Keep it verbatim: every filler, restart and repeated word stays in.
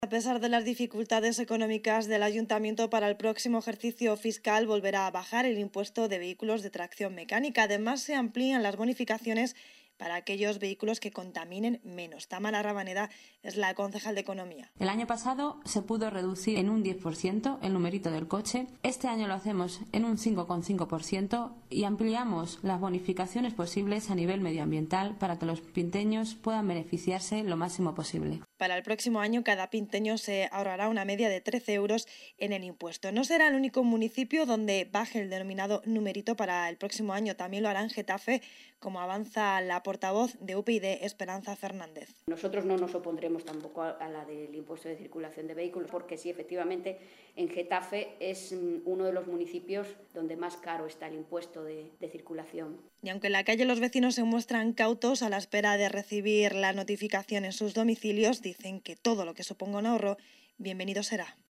A pesar de las dificultades económicas del ayuntamiento, para el próximo ejercicio fiscal volverá a bajar el impuesto de vehículos de tracción mecánica. Además, se amplían las bonificaciones para aquellos vehículos que contaminen menos. Tamara Rabaneda es la concejal de Economía. El año pasado se pudo reducir en un diez por ciento el numerito del coche. Este año lo hacemos en un cinco coma cinco por ciento y ampliamos las bonificaciones posibles a nivel medioambiental para que los pinteños puedan beneficiarse lo máximo posible. Para el próximo año, cada pinteño se ahorrará una media de trece euros en el impuesto. No será el único municipio donde baje el denominado numerito para el próximo año. También lo hará en Getafe, como avanza la portavoz de U P YD, Esperanza Fernández. Nosotros no nos opondremos tampoco a la del impuesto de circulación de vehículos, porque sí, efectivamente, en Getafe es uno de los municipios donde más caro está el impuesto de, de circulación. Y aunque en la calle los vecinos se muestran cautos a la espera de recibir la notificación en sus domicilios, dicen que todo lo que suponga un ahorro, bienvenido será.